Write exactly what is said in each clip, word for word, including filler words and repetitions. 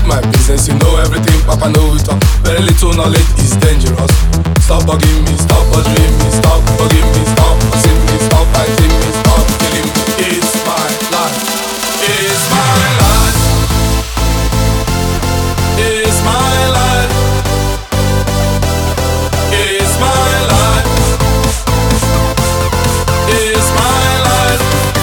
my business, you know everything, Papa know it all. Very little knowledge is dangerous. Stop bugging me, stop bothering me, stop bugging me, stop fussing me, stop fighting me, stop killing me. It's my life, it's my life, it's my life, it's my life, it's my life,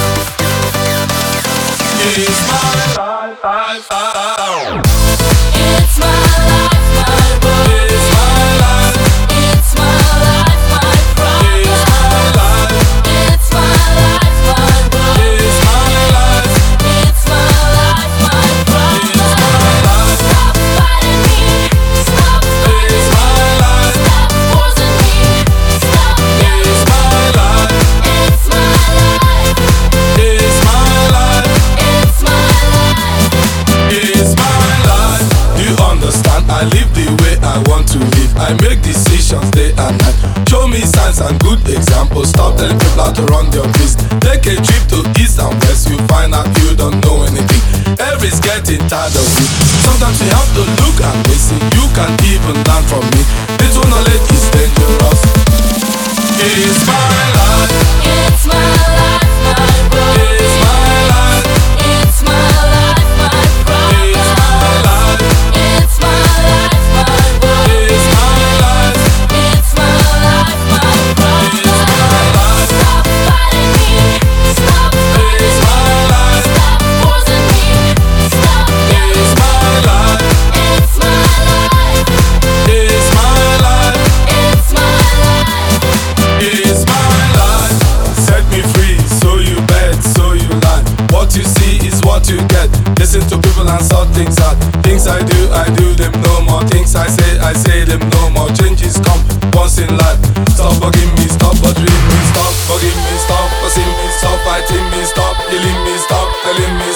it's my life, life, life. It's my life, my world. It's my life. It's my life, my problem. It's my life. It's my life, my world. It's my life. It's my life, my problem. It's my life. Stop fighting me. Stop fighting It's me. my life. Stop forcing me. Stop yelling. It's my life. It's my life. It's my life. It's my life. It's my life. You understand? I live the way I want to live. I make decisions day and night. Show me signs and good examples. Stop telling people how to run their business. Take a trip to east and west. You find out you don't know anything. Every's getting tired of you. Sometimes you have to look and listen. You can even learn from me. Little knowledge is dangerous. It's my life. It's my life, my world. It's my life. It's my life, my problem. It's my life. It's my life, my world. It's my life. It's my life, my problem. It's my life. Stop fighting me. Stop fighting It's me. my life. Stop forcing me. Stop yelling. It's my life. It's my life. It's my life. It's my life. It's my life. Set me free, so you bet, so you lie. What you see is what you get. Listen to people and sort things out. Things I do, I do them no more. Things I say, I say them no more. Changes come once in life. Stop bugging me, stop bothering me, stop bugging me, stop fussing me, stop fighting me, stop killing me, stop telling me,